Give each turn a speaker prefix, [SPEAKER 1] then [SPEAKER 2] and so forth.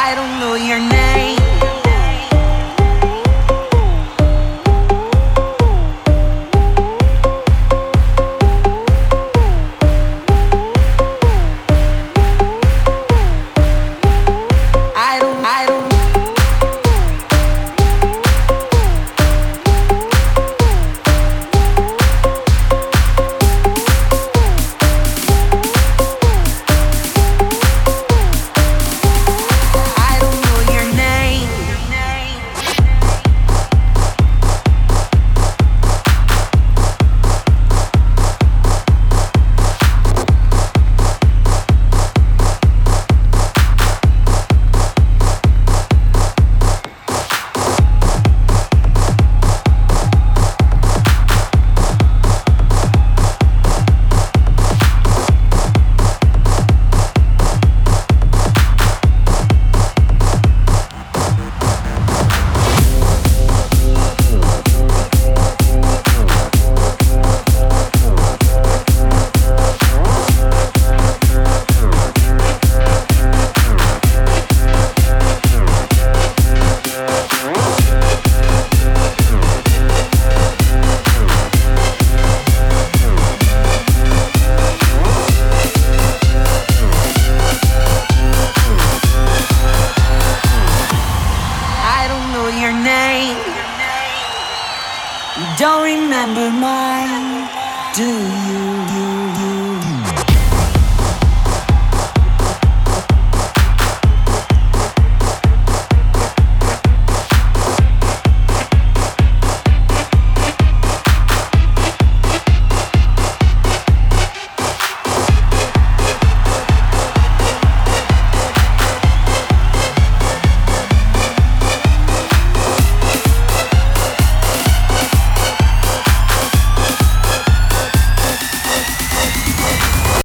[SPEAKER 1] I don't know your name. I don't. I don't know your name. I don't know your name. You don't remember mine, do you?